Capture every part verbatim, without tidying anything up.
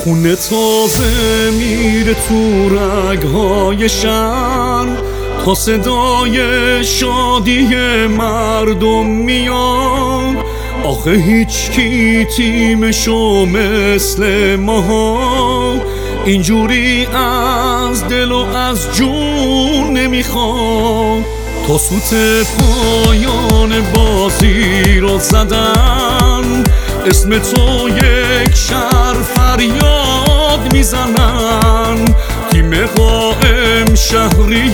خونه تازه میره تو رگهای شهر، تا صدای شادی مردم میاد. آخه هیچ کی تیمشو مثل ماها اینجوری از دل و از جون نمیخواد. تا سوت پایان بازی رو زدن، اسم تو یک شهر فریاد میزنن. تیم قائم شهری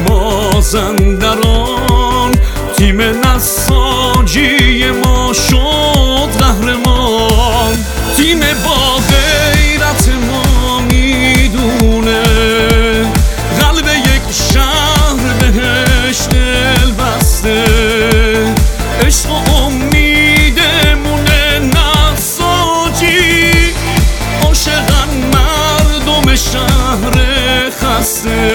مازندران، تیم نساجی ما شد قهرمان. تیم با غیرت ما میدونه قلب یک شهر بهش دل بسته. عشق و امیدمونه نساجی، عاشقن مردم شهر خسته.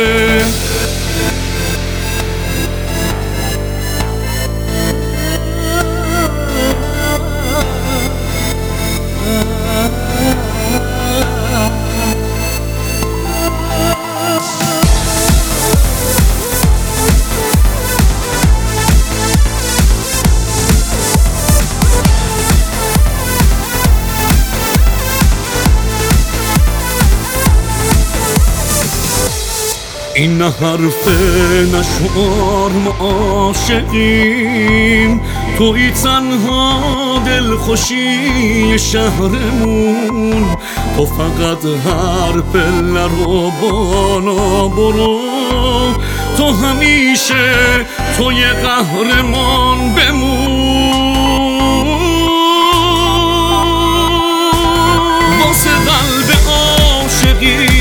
این نه حرفه نه شعار، ما عاشقیم. توی تنها دلخوشی شهرمون. تو فقط هر پله رو بالا برو، تو همیشه توی قهرمان بمون. واسه قلب عاشقی